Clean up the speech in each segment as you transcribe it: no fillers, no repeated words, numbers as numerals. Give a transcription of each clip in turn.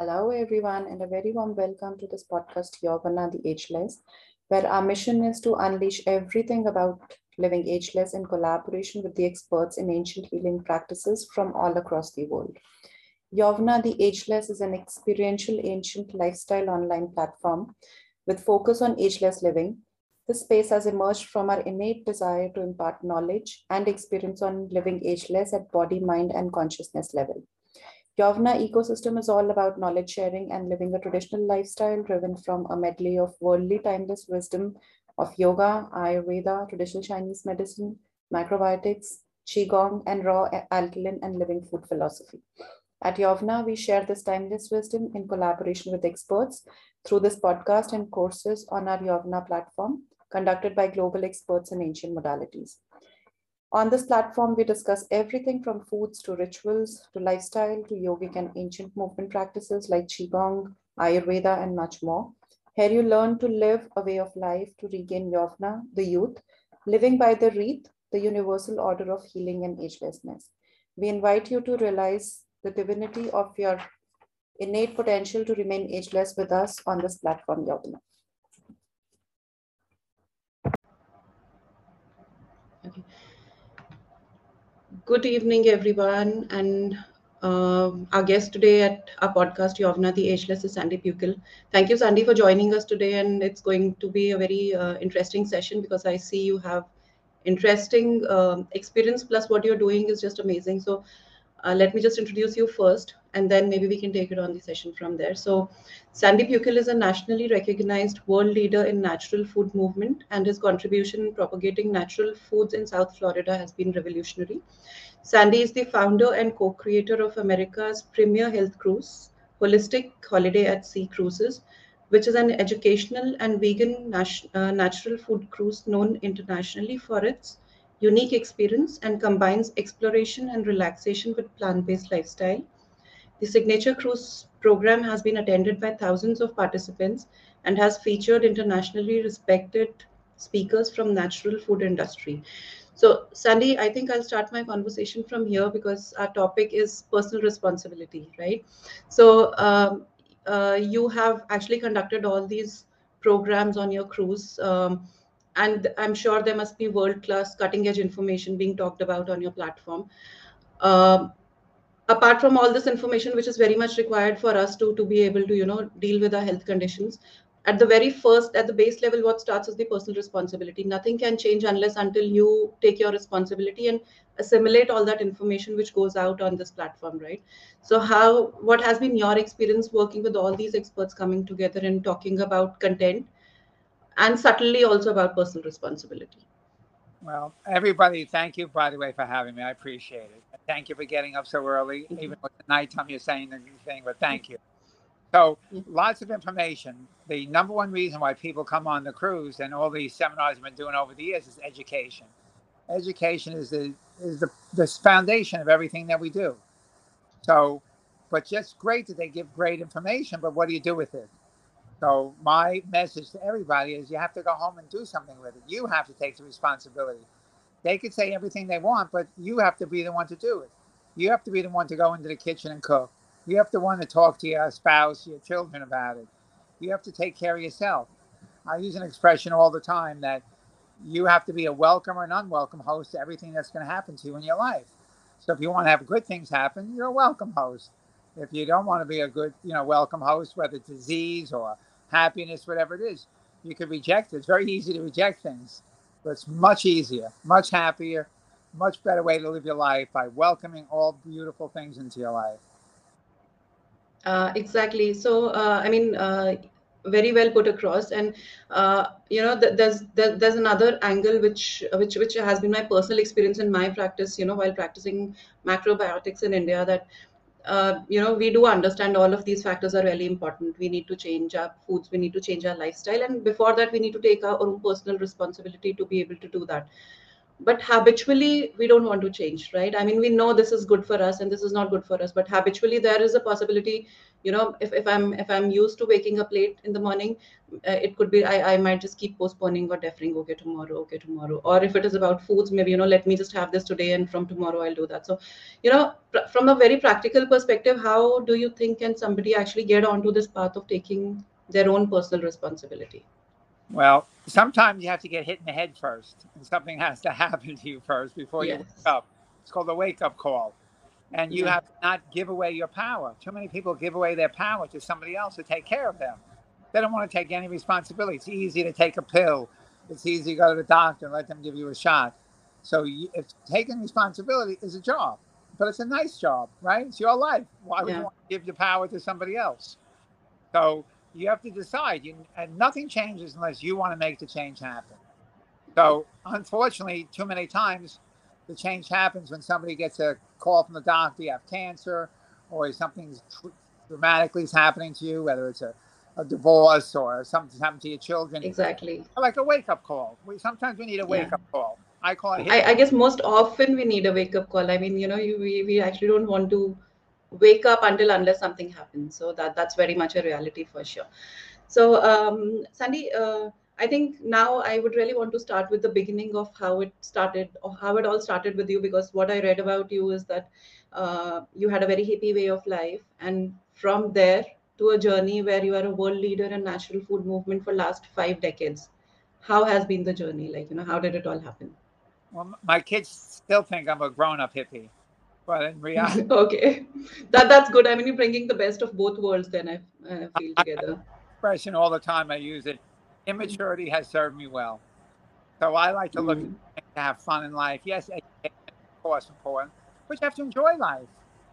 Hello, everyone, and a very warm welcome to this podcast, Yogana the Ageless, where our mission is to unleash everything about living ageless in collaboration with the experts in ancient healing practices from all across the world. Yovna the Ageless is an experiential ancient lifestyle online platform with focus on ageless living. This space has emerged from our innate desire to impart knowledge and experience on living ageless at body, mind, and consciousness level. Yavna ecosystem is all about knowledge sharing and living a traditional lifestyle driven from a medley of worldly timeless wisdom of yoga, Ayurveda, traditional Chinese medicine, macrobiotics, Qigong, and raw alkaline and living food philosophy. At Yavna, we share this timeless wisdom in collaboration with experts through this podcast and courses on our Yavna platform conducted by global experts in ancient modalities. On this platform, we discuss everything from foods to rituals to lifestyle to yogic and ancient movement practices like Qigong, Ayurveda, and much more. Here you learn to live a way of life to regain Yavna, the youth, living by the Reeth, the universal order of healing and agelessness. We invite you to realize the divinity of your innate potential to remain ageless with us on this platform, Yavna. Okay. Good evening, everyone. And our guest today at our podcast, Yovna the Ageless, is Sandy Pukil. Thank you, Sandy, for joining us today. And it's going to be a very interesting session because I see you have interesting experience. Plus, what you're doing is just amazing. So, let me just introduce you first, and then maybe we can take it on the session from there. So, Sandy Pukil is a nationally recognized world leader in natural food movement, and his contribution in propagating natural foods in South Florida has been revolutionary. Sandy is the founder and co-creator of America's premier health cruise, Holistic Holiday at Sea Cruises, which is an educational and vegan natural food cruise known internationally for its unique experience and combines exploration and relaxation with plant-based lifestyle. The signature cruise program has been attended by thousands of participants and has featured internationally respected speakers from natural food industry. So, Sandy, I think I'll start my conversation from here because our topic is personal responsibility, right? So, you have actually conducted all these programs on your cruise, and I'm sure there must be world-class, cutting-edge information being talked about on your platform. Um, Apart from all this information which is very much required for us to be able to deal with our health conditions, at the very first, at the base level, what starts is the personal responsibility. Nothing can change unless until you take your responsibility and assimilate all that information which goes out on this platform, right? So what has been your experience working with all these experts coming together and talking about content and subtly also about personal responsibility? Well, everybody, thank you, by the way, for having me. I appreciate it. Thank you for getting up so early, even with the nighttime you're saying the thing, but thank you. So, lots of information. The number one reason why people come on the cruise and all these seminars I've been doing over the years is education. Education is the foundation of everything that we do. So, but just great that they give great information, but what do you do with it? So my message to everybody is you have to go home and do something with it. You have to take the responsibility. They could say everything they want, but you have to be the one to do it. You have to be the one to go into the kitchen and cook. You have to want to talk to your spouse, your children about it. You have to take care of yourself. I use an expression all the time that you have to be a welcome or an unwelcome host to everything that's going to happen to you in your life. So if you want to have good things happen, you're a welcome host. If you don't want to be a good, welcome host, whether it's disease or happiness, whatever it is, you can reject it. It's very easy to reject things, but it's much easier, much happier, much better way to live your life by welcoming all beautiful things into your life. Exactly. So, very well put across. And there's another angle which has been my personal experience in my practice. While practicing macrobiotics in India, that we do understand all of these factors are really important. We need to change our foods. We need to change our lifestyle, and before that, we need to take our own personal responsibility to be able to do that. but habitually we don't want to change, right? I mean, we know this is good for us and this is not good for us, but habitually there is a possibility, if I'm used to waking up late in the morning, it could be I might just keep postponing or deferring. Okay, tomorrow. Or if it is about foods, maybe, let me just have this today and from tomorrow I'll do that. So, from a very practical perspective, how do you think can somebody actually get onto this path of taking their own personal responsibility? Well, sometimes you have to get hit in the head first, and something has to happen to you first before you wake Yes. up. It's called a wake up call. And you Yeah. have to not give away your power. Too many people give away their power to somebody else to take care of them. They don't want to take any responsibility. It's easy to take a pill. It's easy to go to the doctor and let them give you a shot. So if taking responsibility is a job, but it's a nice job, right? It's your life. Why would you Yeah. want to give your power to somebody else? So you have to decide. And nothing changes unless you want to make the change happen. So unfortunately, too many times the change happens when somebody gets a call from the doctor, you have cancer, or something dramatically is happening to you, whether it's a divorce or something's happened to your children. Exactly. Like a wake-up call. Sometimes we need a Yeah. wake-up call. I call it I guess most often we need a wake up call. I mean, we actually don't want to wake up unless something happens. So that's very much a reality for sure. So, Sandy, I think now I would really want to start with the beginning of how it started, or how it all started with you, because what I read about you is that you had a very hippie way of life, and from there to a journey where you are a world leader in natural food movement for last 5 decades. How has been the journey? Like, how did it all happen? Well, my kids still think I'm a grown-up hippie, but in reality, Okay, that's good. I mean, you're bringing the best of both worlds. Then I feel I together. expression all the time. I use it. Immaturity has served me well. So I like to look at Mm, things to have fun in life. Yes, education is of course important, but you have to enjoy life.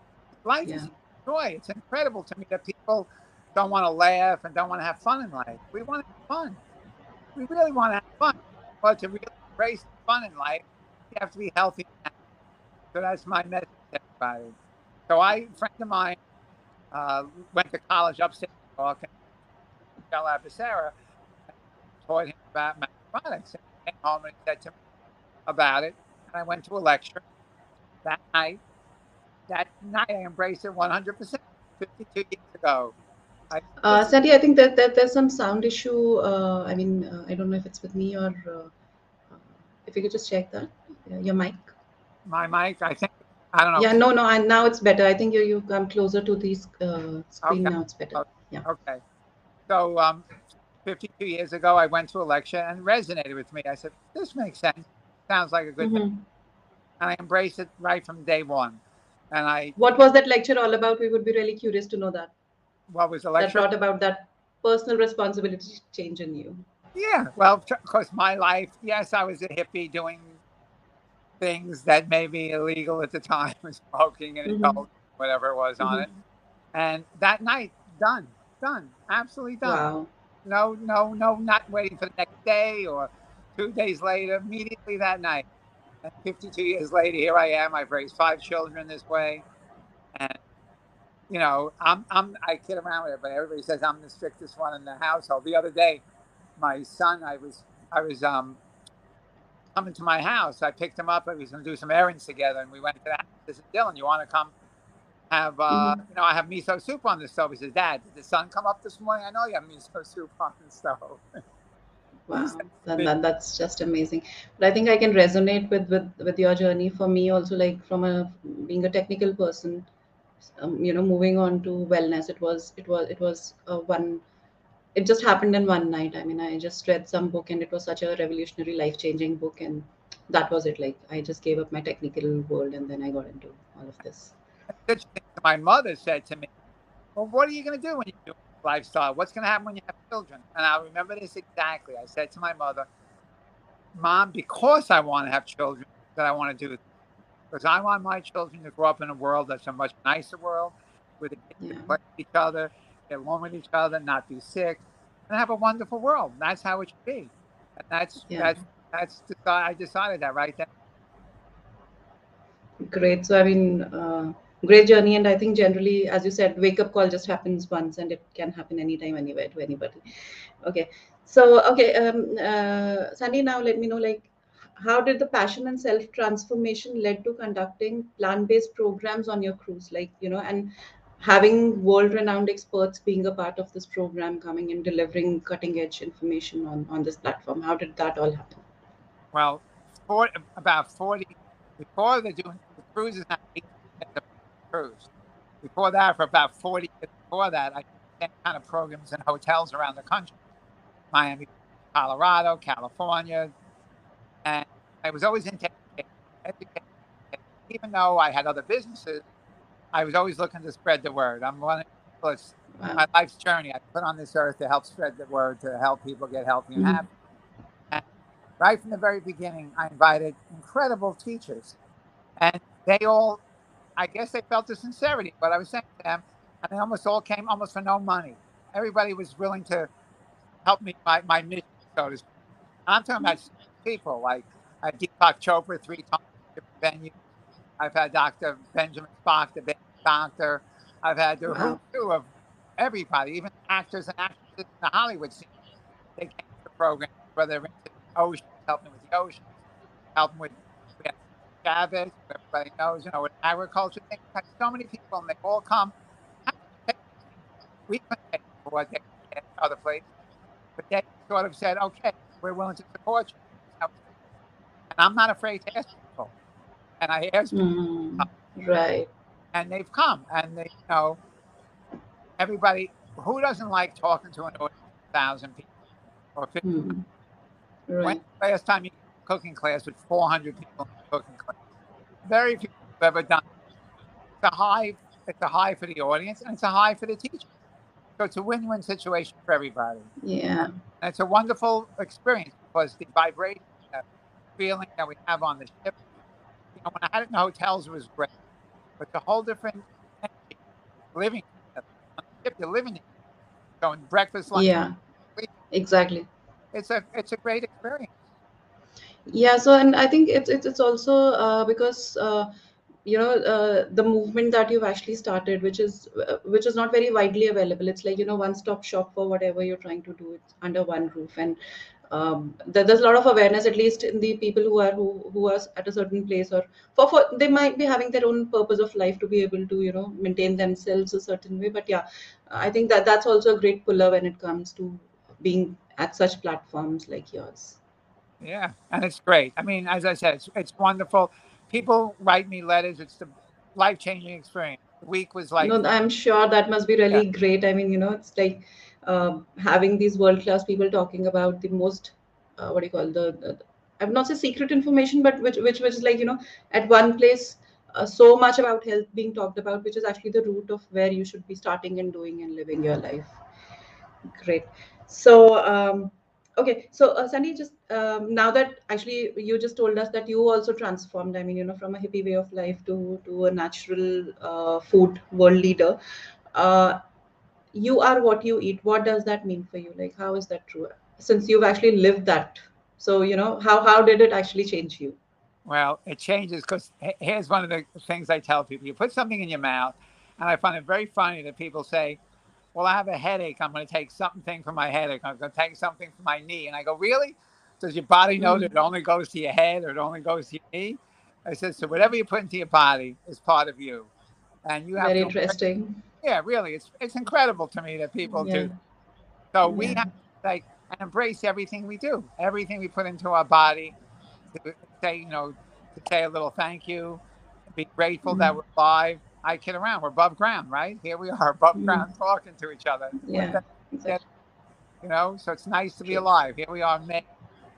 Life yeah, is joy. It's incredible to me that people don't want to laugh and don't want to have fun in life. We want to have fun. We really want to have fun. But to really embrace the fun in life, you have to be healthy. So that's my message to everybody. So a friend of mine, uh, went to college upstate New York, and Michelle Abacera, taught him about mathematics. And he came home and he said to me about it. And I went to a lecture that night. That night, I embraced it 100%. 52 years ago, I this Sandy, I think that there's some sound issue. I mean, I don't know if it's with me or if you could just check that your mic. my mic. I think I don't know. Yeah, no, and now it's better. I think you come closer to the screen Okay, now. It's better. Yeah. okay. So 52 years ago, I went to a lecture and it resonated with me. I said, "This makes sense. Sounds like a good thing," Hmm. and I embraced it right from day one. And What was that lecture all about? We would be really curious to know that. what was the That lecture? brought about that personal responsibility change in you. Yeah, well, of course, my life. Yes, I was a hippie doing things that may be illegal at the time, smoking and Hmm. indulging, whatever it was on Hmm. it. And that night, done, absolutely done. Wow. No, no, no, not waiting for the next day or 2 days later, immediately that night. And 52 years later, here I am. I've raised 5 children this way. And, I kid around with it, but everybody says I'm the strictest one in the household. The other day, my son, I was coming to my house. I picked him up. I was going to do some errands together. And we went to the house. I said, Dylan, you want to come have, Hmm. I have miso soup on the stove. He says, Dad, did the sun come up this morning? I know you have miso soup on the stove. He Wow, said, that's just amazing. But I think I can resonate with your journey. For me, also, like from a being a technical person, moving on to wellness, it was one. It just happened in one night. I mean, I just read some book, and it was such a revolutionary, life-changing book, and that was it. Like I just gave up my technical world, and then I got into all of this. interesting. My mother said to me, well, what are you going to do when you do this lifestyle? What's going to happen when you have children? And I remember this exactly. I said to my mother, Mom, because I want to have children, that I want to do this. Because I want my children to grow up in a world that's a much nicer world, where the kids Yeah, can play with each other, get along with each other, not be sick, and have a wonderful world. That's how it should be. And that's yeah. that's that's I decided that right then. Great. So, I mean, great journey. And I think generally, as you said, wake up call just happens once and it can happen anytime, anywhere to anybody. Okay. So, okay, Sandy, now let me know, like, how did the passion and self transformation led to conducting plant-based programs on your cruise, like, and having world-renowned experts being a part of this program, coming and delivering cutting-edge information on this platform? How did that all happen? Well, about 40 before the cruise is now 18 years of cruise. Before that, for about 40 years before that, I did the same kind of programs in hotels around the country, Miami, Colorado, California, and I was always into education. Even though I had other businesses, I was always looking to spread the word. I'm one of the people, it's Wow. my life's journey. I put on this earth to help spread the word, to help people get healthy and Mhm. happy. And right from the very beginning, I invited incredible teachers, and they all, I guess, they felt the sincerity of what I was saying to them, and they almost all came almost for no money. Everybody was willing to help me my mission, so to speak. I'm talking about people like Deepak Chopra 3 times, different venues. I've had Dr. Benjamin Spock, the big doctor. I've had the who's Wow. who of everybody, even actors and actresses in the Hollywood scene. They came to the program, whether they're into the oceans, helping with the oceans, helping with we had Chavez, who everybody knows, with agriculture things. Had so many people, and they all come. How can you pay these people? We couldn't pay for what they get in other places, but they sort of said, "Okay, we're willing to support you." And I'm not afraid to ask people, and I ask people, Mm. Right. and they've come, and everybody who doesn't like talking to an audience of 1,000 people or 50. Mm. When's Right. the last time you took a cooking class with 400 people in a cooking class? Very few people have ever done it. It's a high for the audience, and it's a high for the teacher. So it's a win-win situation for everybody. Yeah. And it's a wonderful experience because the vibration, the feeling that we have on the ship, when I had it in hotels, it was great. But it's a whole different energy living together. On the ship, you're living together. So in breakfast, lunch, Yeah. sleep, Exactly. it's a great experience. Yeah. So, and I think it's also because the movement that you've actually started, which is not very widely available. It's like, one stop shop for whatever you're trying to do. It's under one roof, and there's a lot of awareness, at least in the people who are at a certain place, or for they might be having their own purpose of life to be able to maintain themselves a certain way. But yeah, I think that's also a great puller when it comes to being at such platforms like yours. Yeah, and it's great. I mean, as I said, it's wonderful. People write me letters. It's the life-changing experience. The week was like, No, I'm sure that must be yeah, really great. I mean, it's like having these world-class people talking about the most, what do you call I've not say secret information, but which is like, at one place, so much about health being talked about, which is actually the root of where you should be starting and doing and living your life. Great. So, okay. So, Sunny, just now that actually you just told us that you also transformed, I mean, from a hippie way of life to a natural food world leader. Uh, you are what you eat. What does that mean for you? Like, how is that true? Since you've actually lived that. So, how did it actually change you? well, it changes because here's one of the things I tell people: you put something in your mouth, and I find it very funny that people say, "Well, I have a headache. I'm going to take something for my headache. I'm going to take something for my knee." And I go, "Really? Does your body know that Mm, it only goes to your head or it only goes to your knee?" I said, "So whatever you put into your body is part of you, and you have very to." interesting. Yeah, really, it's incredible to me that people Yeah. do. So we Yeah. have to like and embrace everything we do, everything we put into our body. To say, to say a little thank you, be grateful Mm, that we're alive. I kid around, we're above ground, right? Here we are above mm, ground talking to each other. Wouldn't yeah. that be Exactly. So it's nice to be True. alive. Here we are, May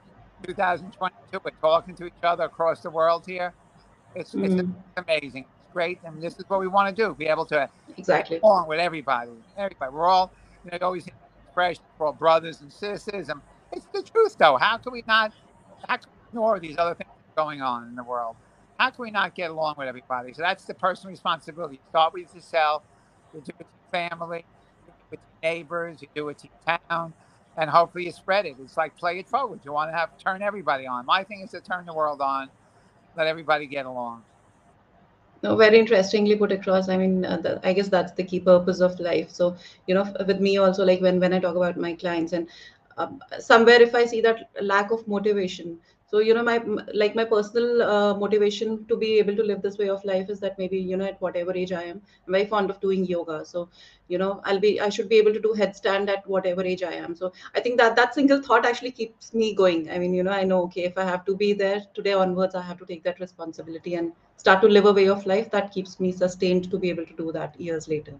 2022. We're talking to each other across the world here. It's Mm, amazing. It's great, and this is what we want to do: be able to get exactly. along with everybody. Everybody, we're all you always hear that expression, we're all brothers and sisters, and it's the truth, though. How can we not? How can we ignore these other things going on in the world? How can we not get along with everybody? So that's the personal responsibility. You start with yourself, you do it to your family, you do it to your neighbors, you do it to your town, and hopefully you spread it. It's like play it forward. You want to have turn everybody on. My thing is to turn the world on, let everybody get along. No, very interestingly put across. I mean, I guess that's the key purpose of life. So, with me also, like when I talk about my clients, and somewhere if I see that lack of motivation, So, you know, my personal motivation to be able to live this way of life is that maybe, you know, at whatever age I am, I'm very fond of doing yoga. So, you know, I should be able to do headstand at whatever age I am. So I think that single thought actually keeps me going. I mean, you know, I know, okay, if I have to be there today onwards, I have to take that responsibility and start to live a way of life that keeps me sustained to be able to do that years later.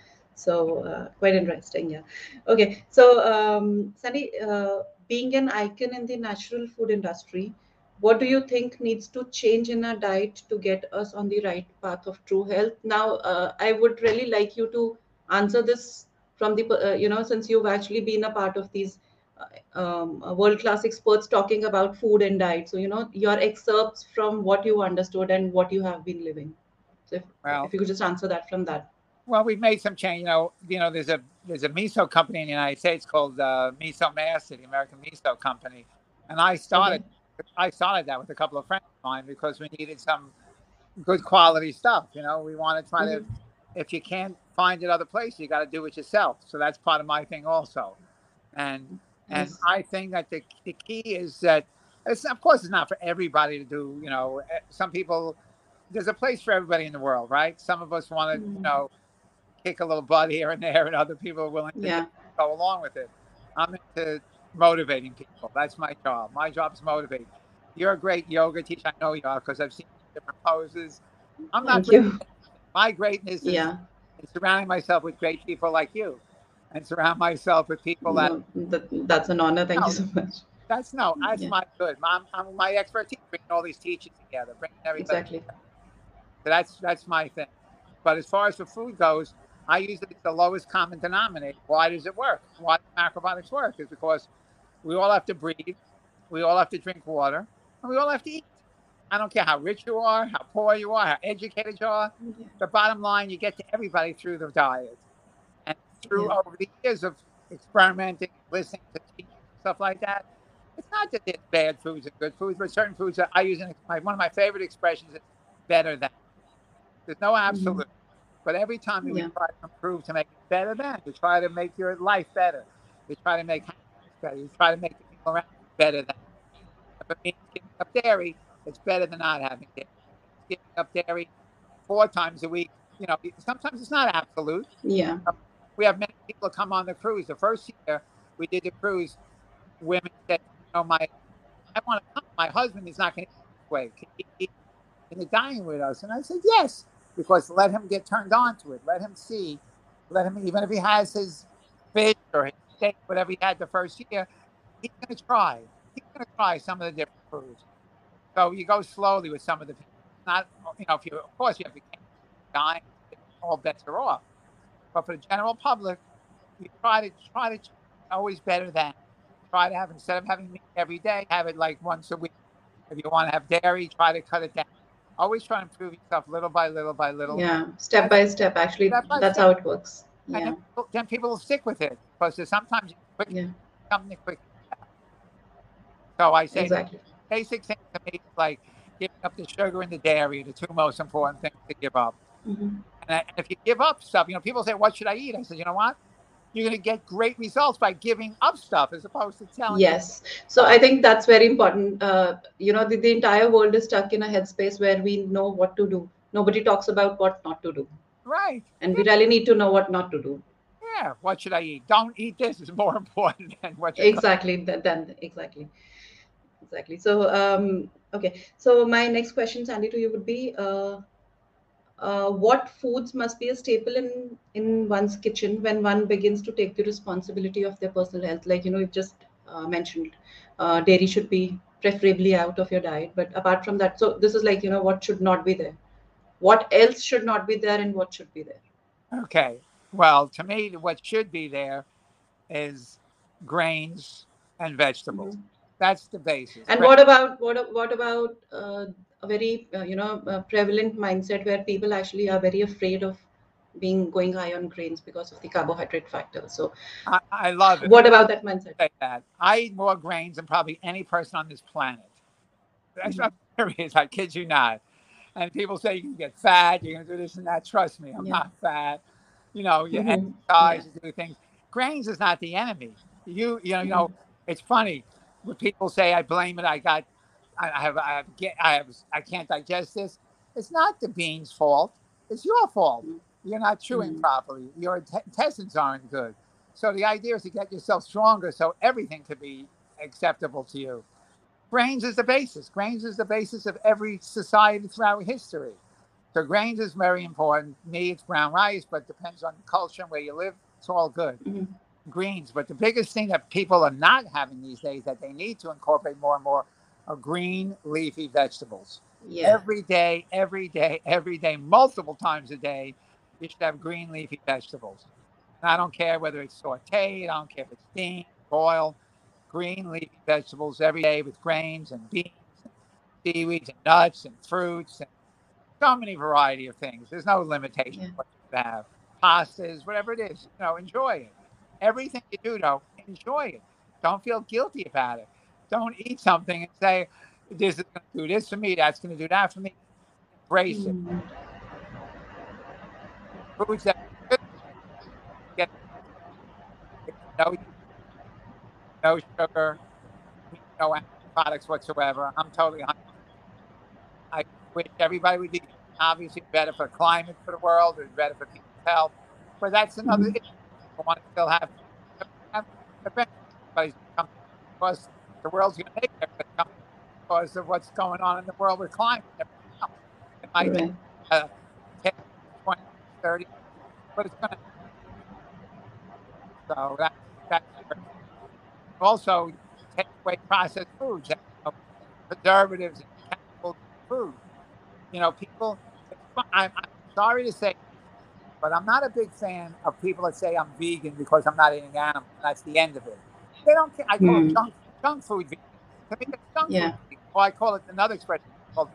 So quite interesting, yeah. Okay, so Sandy, being an icon in the natural food industry, what do you think needs to change in our diet to get us on the right path of true health? Now, I would really like you to answer this from the, you know, since you've actually been a part of these world-class experts talking about food and diet. So, you know, your excerpts from what you understood and what you have been living. So, if Well, you could just answer that from that. well, we've made some change. There's a miso company in the United States called Miso Master, the American Miso Company, and Okay. I started that with a couple of friends of mine because we needed some good quality stuff. We want to try to, Mm-hmm. if you can't find it other places, you got to do it yourself. So that's part of my thing also. And and Yes. I think that the key is that of course it's not for everybody to do. Some people, there's a place for everybody in the world, right? Some of us want to, Mm. kick a little butt here and there, and other people are willing to just Yeah. go along with it. I'm into motivating people. That's my job. My job is motivating. You're a great yoga teacher. I know you are because I've seen different poses. I'm not Thank great. you. My greatness is Yeah. in surrounding myself with great people like you, and surround myself with people that No, that's an honor. Thank you no, so much. that's Yeah, my good. I'm my expertise, bringing all these teachers together, bringing everybody. exactly. So that's my thing. But as far as the food goes, I use it as the lowest common denominator. Why does it work? Why do macrobiotics work? Is because we all have to breathe, we all have to drink water, and we all have to eat. I don't care how rich you are, how poor you are, how educated you are. Yeah. The bottom line, you get to everybody through the diet. And through Yeah. over the years of experimenting, listening to teachers and stuff like that, it's not that there's bad foods and good foods, but certain foods that I use one of my favorite expressions is better than. There's no Hmm. absolute. But every time that we Yeah. try to improve to make it better than, you try to make your life better. You try to make happiness better. You try to make the people around you better than. If it means giving up dairy, it's better than not having dairy. If it means giving up dairy 4 times a week, sometimes it's not absolute. Yeah. We have many people come on the cruise. The first year we did the cruise, women said, I want to come. My husband is not going to eat this way. Can he eat in the dining with us? And I said, yes, because let him get turned on to it. Let him see. Let him, even if he has his fish or his steak, whatever he had the first year, he's going to try. He's going to try some of the different foods. So you go slowly with some of the people. Not, if you, of course, you have the dying, all bets are off. But for the general public, you try to always better than. Try to have, instead of having meat every day, have it like once a week. If you want to have dairy, try to cut it down. Always try to improve yourself little by little by little. Yeah. Step That's by step. Actually, step by that's step. how it works. And Yeah. then people will stick with it because there's sometimes quick Yeah. something quick. So I say the Exactly. basic thing to me is like giving up the sugar and the dairy, the two most important things to give up. Hmm. And if you give up stuff, people say, "What should I eat?" I said, "You know what? You're going to get great results by giving up stuff as opposed to telling you Yes. So stuff." I think that's very important. You know, the entire world is stuck in a headspace where we know what to do. Nobody talks about what not to do. Right? And we really need to know what not to do. Yeah. What should I eat? Don't eat this is more important than what you're. Exactly. Then exactly. Exactly. So, okay. So my next question, Sandy, to you would be, what foods must be a staple in one's kitchen when one begins to take the responsibility of their personal health? Like, you know, you just mentioned dairy should be preferably out of your diet. But apart from that, so this is like, you know, what should not be there? What else should not be there and what should be there? Okay. Well, to me, what should be there is grains and vegetables. Mhm. That's the basis. And what about a very prevalent mindset where people actually are very afraid of being going high on grains because of the carbohydrate factor. So I love it. what about that mindset? Say that. I eat more grains than probably any person on this planet. That's Mhm. not serious. I kid you not. And people say you can get fat, you're going to do this and that. Trust me, I'm Yeah. not fat. You Hmm. Yeah. exercise, you do things. Grains is not the enemy. You know, Hmm. it's funny when people say I blame it. I got I can't digest this. It's not the bean's fault. It's your fault. You're not chewing properly. Your intestines aren't good. So the idea is to get yourself stronger so everything could be acceptable to you. Grains is the basis. Grains is the basis of every society throughout history. So grains is very important. Me, it's brown rice, but depends on culture and where you live. It's all good. Greens, but the biggest thing that people are not having these days that they need to incorporate more and more are green leafy vegetables. Yeah. Every day, multiple times a day, you should have green leafy vegetables. And I don't care whether it's sauteed, I don't care if it's steamed, boiled, green leafy vegetables every day with grains and beans and seaweeds and nuts and fruits and so many variety of things. There's no limitation Yeah. what you have. Pastas, whatever it is, enjoy it. Everything you do, though, enjoy it. Don't feel guilty about it. Don't eat something and say, this is going to do this for me, that's going to do that for me. Embrace it. Foods that get no sugar, no products whatsoever. I'm totally 100%. I wish everybody would be obviously better for climate, for the world, it's better for people's health. But that's another issue. I want to still have everybody's come because the world's going to make it because of what's going on in the world with climate. It might take 10, 20, 30, but it's going to. So that's also take away processed foods, preservatives, and chemicals in food. People. I'm sorry to say, but I'm not a big fan of people that say I'm vegan because I'm not eating animals. That's the end of it. They don't care. I call it junk food vegan. To me, it's junk food vegan. Or I call it another expression called,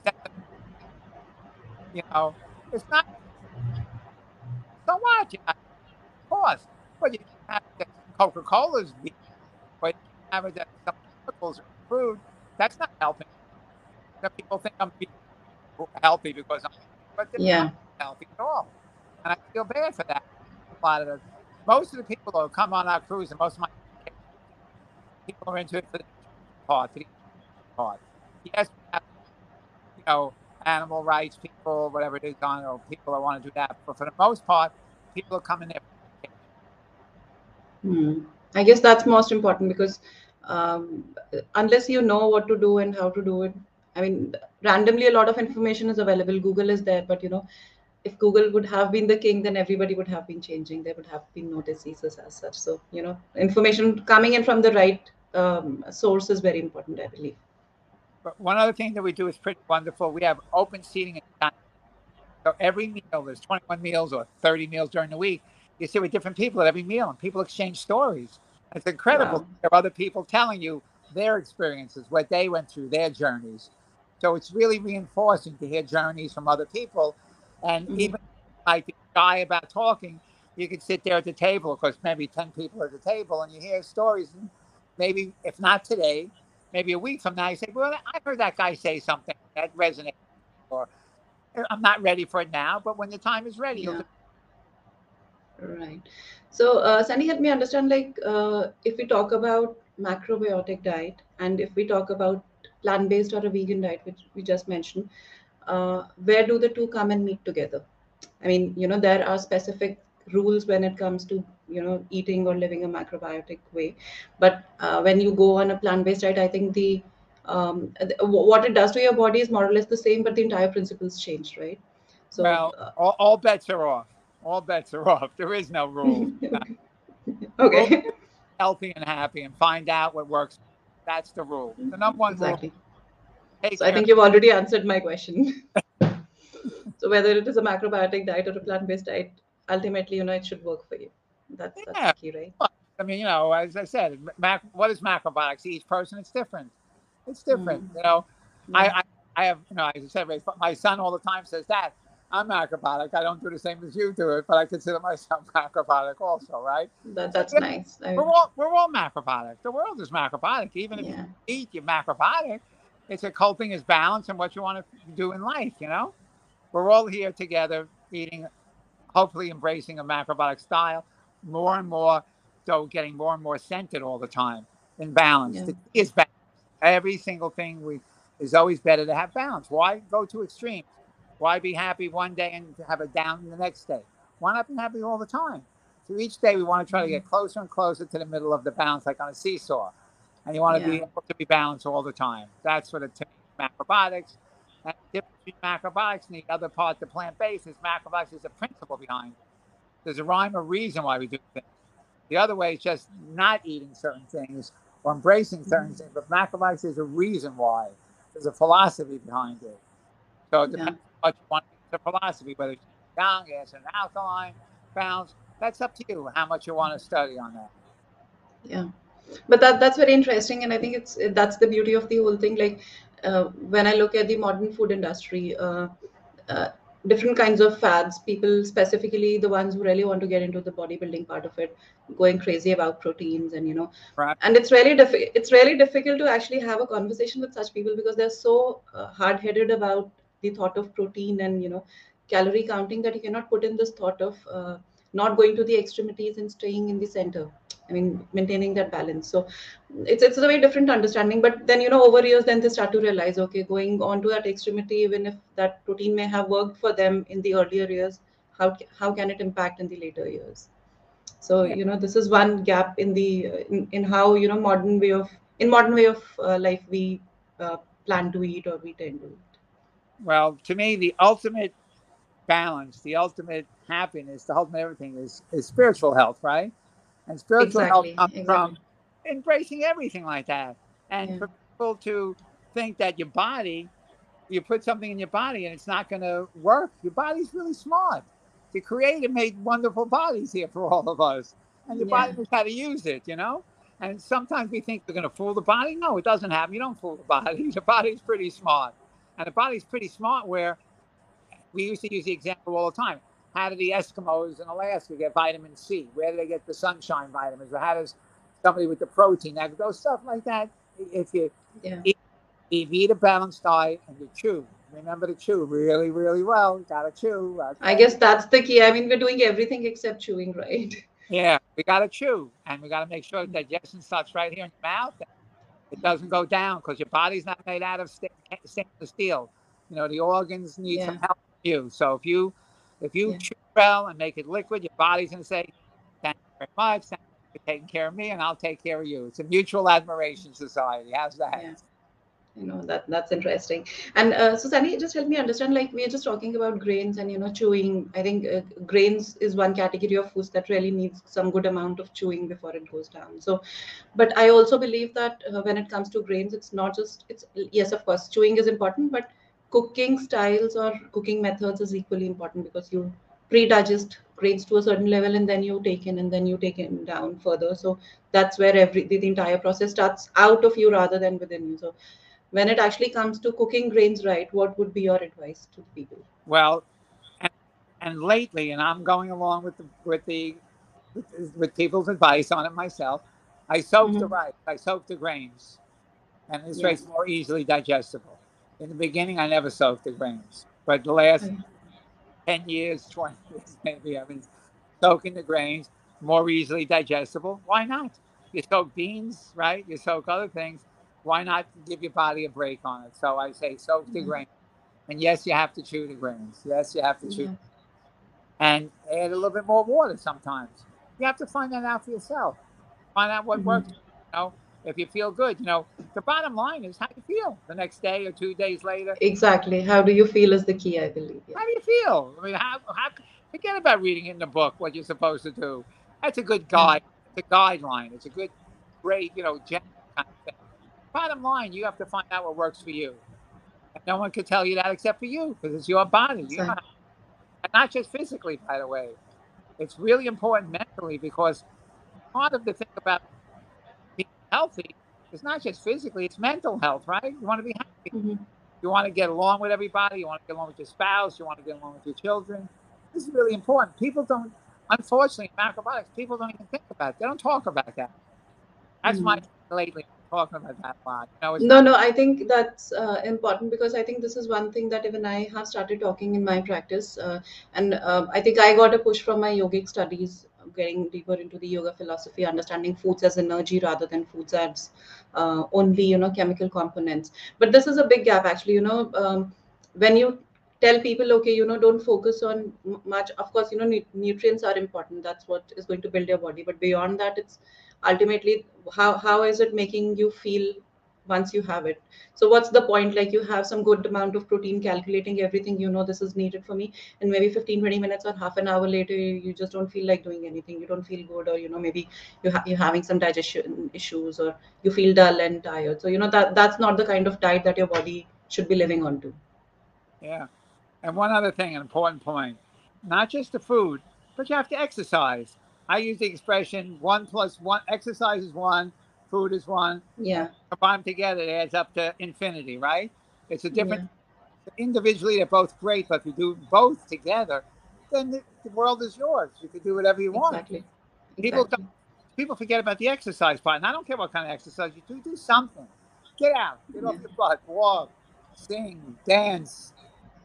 it's not. So what? Yeah, of course. But you can have that Coca-Cola's vegan, but you can have it that some chemicals in food. That's not helping. Some people think I'm healthy because I'm, but they're not healthy at all. And I feel bad for that. A lot of most of the people who come on our cruise, and most of my people are into it for the part. Yes, we have, animal rights people, whatever it is, or people that want to do that. But for the most part, people are coming there. I guess that's most important because unless you know what to do and how to do it, I mean, randomly a lot of information is available. Google is there, but if Google would have been the king, then everybody would have been changing. There would have been no diseases as such. So, information coming in from the right source is very important, I believe. But one other thing that we do is pretty wonderful. We have open seating. So every meal, there's 21 meals or 30 meals during the week. You sit with different people at every meal, and people exchange stories. It's incredible. Wow. There are other people telling you their experiences, what they went through, their journeys. So it's really reinforcing to hear journeys from other people. And even if you might be shy about talking, you can sit there at the table because maybe 10 people at the table and you hear stories. And maybe, if not today, maybe a week from now, you say, well, I heard that guy say something that resonated. Or I'm not ready for it now, but when the time is ready, you'll. Right. So, Sandy, help me understand, if we talk about macrobiotic diet and if we talk about plant-based or a vegan diet, which we just mentioned, where do the two come and meet together? I mean, there are specific rules when it comes to, eating or living a macrobiotic way. But when you go on a plant-based diet, I think what it does to your body is more or less the same, but the entire principles change, right? So, well, all bets are off. All bets are off. There is no rule. Okay. Rule, healthy and happy and find out what works. That's the rule. The number one rule. So I think you've already answered my question. So whether it is a macrobiotic diet or a plant-based diet, ultimately, it should work for you. That's the key, right? I mean, as I said, what is macrobiotics? Each person, it's different. It's different. I have, as I said, my son all the time says that I'm macrobiotic. I don't do the same as you do it, but I consider myself macrobiotic also, right? That's nice. We're all macrobiotic. The world is macrobiotic. Even if you eat, you're macrobiotic. It's a coping is balance and what you want to do in life. We're all here together eating, hopefully embracing a macrobiotic style, more and more, so getting more and more scented all the time in balance. It is balance. Every single thing it's always better to have balance. Why go to extremes? Why be happy one day and have a down the next day? Why not be happy all the time? So each day we want to try to get closer and closer to the middle of the balance, like on a seesaw. And you want to be Yeah. able to be balanced all the time. That's what it to me is macrobiotics. And the difference between macrobiotics and the other part, the plant-based, is macrobiotics is a principle behind it. There's a rhyme or reason why we do things. The other way is just not eating certain things or embracing certain things. But macrobiotics is a reason why. There's a philosophy behind it. So it depends on what you want to use the philosophy, whether it's young, acid and alkaline, balance. That's up to you how much you want to study on that. Yeah, but that's very interesting, and I think that's the beauty of the whole thing. Like when I look at the modern food industry, uh, different kinds of fads, people, specifically the ones who really want to get into the bodybuilding part of it, going crazy about proteins, and Right. and it's really difficult to actually have a conversation with such people because they're so hard-headed about the thought of protein and calorie counting, that you cannot put in this thought of not going to the extremities and staying in the center. I mean, maintaining that balance. So it's a very different understanding. But then over years, then they start to realize, okay, going on to that extremity, even if that protein may have worked for them in the earlier years, how can it impact in the later years? So Yeah. this is one gap in the in how modern way of life we plan to eat, or we tend to eat. Well, to me, the ultimate balance, the ultimate happiness, the ultimate everything is spiritual health, right? And spiritual health Exactly, comes exactly. from embracing everything like that. And Yeah, for people to think that your body, you put something in your body and it's not going to work, your body's really smart. The Creator made wonderful bodies here for all of us. And your yeah, body knows how to use it, And sometimes we think we're going to fool the body. No, it doesn't happen. You don't fool the body. The body's pretty smart. And the body's pretty smart where we used to use the example all the time. How do the Eskimos in Alaska get vitamin C? Where do they get the sunshine vitamins? Or how does somebody with the protein? Now, those stuff like that, if you yeah. eat, if you eat a balanced diet and you chew, remember to chew really, really well. You gotta chew, I okay? guess that's the key. I mean, we're doing everything except chewing, right? Yeah, we gotta chew, and we gotta make sure that digestion starts right here in your mouth. It doesn't go down because your body's not made out of stainless steel. The organs need some Yeah, help from you. So if you yeah. chew well and make it liquid, your body's going to say, "Thank you very much. Thank you for taking care of me, and I'll take care of you." It's a mutual admiration society. How's that? Yeah. That's interesting. And so Sunny, just help me understand, like we are just talking about grains and chewing. I think grains is one category of foods that really needs some good amount of chewing before it goes down. So but I also believe that when it comes to grains, it's not just it's yes, of course, chewing is important, but cooking styles or cooking methods is equally important, because you pre-digest grains to a certain level, and then you take in, and then you take it down further. So that's where the entire process starts out of you rather than within you. So when it actually comes to cooking grains right, what would be your advice to the people? Well, and, and lately, and I'm going along with people's advice on it myself. I soak the Mm-hmm. rice. I soak the grains, and this way Yeah. it's more easily digestible. In the beginning, I never soaked the grains, but the last Okay. 10 years, 20 years maybe, I've been soaking the grains, more easily digestible. Why not? You soak beans, right? You soak other things. Why not give your body a break on it? So I say soak the Yeah. grains. And yes, you have to chew the grains. Yes, you have to chew. Yeah. And add a little bit more water sometimes. You have to find that out for yourself. Find out what Mm-hmm. works. If you feel good, the bottom line is how you feel the next day or 2 days later. Exactly. How do you feel is the key, I believe. Yeah. How do you feel? I mean, how forget about reading in the book what you're supposed to do. That's a good Yeah. guide. It's a guideline. It's a good, great, general kind of thing. Bottom line, you have to find out what works for you. And no one can tell you that except for you because it's your body. Exactly. And not just physically, by the way. It's really important mentally because part of the thing about being healthy is not just physically, it's mental health, right? You want to be happy. Mm-hmm. You want to get along with everybody. You want to get along with your spouse. You want to get along with your children. This is really important. People don't, unfortunately, in macrobiotics, people don't even think about it. They don't talk about that. That's my Mm-hmm. thing lately, talking about that a lot. It's No, not, no, I think that's important, because I think this is one thing that even I have started talking in my practice. And I think I got a push from my yogic studies getting deeper into the yoga philosophy, understanding foods as energy rather than foods as only, chemical components. But this is a big gap, actually. When you tell people, okay, don't focus on much. Of course, nutrients are important. That's what is going to build your body. But beyond that, it's ultimately how is it making you feel once you have it. So what's the point? Like, you have some good amount of protein, calculating everything, this is needed for me, and maybe 15-20 minutes or half an hour later, you just don't feel like doing anything, you don't feel good, or maybe you're having some digestion issues, or you feel dull and tired. So that's not the kind of diet that your body should be living on to. Yeah. And one other thing, an important point, not just the food, but you have to exercise. I use the expression 1+1, exercise is 1, food is 1. Yeah. Combine them together, it adds up to infinity, right? It's a different, Yeah. individually, they're both great, but if you do both together, then the world is yours. You can do whatever you want. Exactly. People Exactly. people forget about the exercise part. And I don't care what kind of exercise you do something. Get out, get off Yeah. your butt, walk, sing, dance,